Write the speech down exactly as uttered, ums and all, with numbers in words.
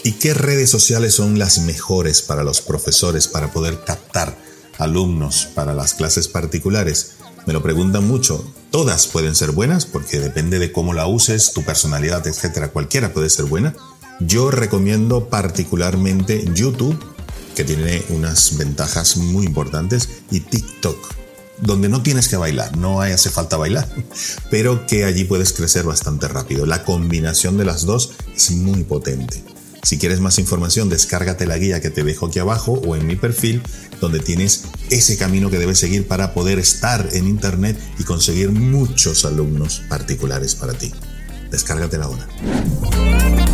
¿Y qué redes sociales son las mejores para los profesores para poder captar alumnos para las clases particulares? Me lo preguntan mucho. Todas pueden ser buenas porque depende de cómo la uses, tu personalidad, etcétera. Cualquiera puede ser buena. Yo recomiendo particularmente YouTube, que tiene unas ventajas muy importantes, y TikTok, donde no tienes que bailar, no hace falta bailar, pero que allí puedes crecer bastante rápido. La combinación de las dos es muy potente. Si quieres más información, descárgate la guía que te dejo aquí abajo o en mi perfil, donde tienes ese camino que debes seguir para poder estar en Internet y conseguir muchos alumnos particulares para ti. Descárgatela ahora.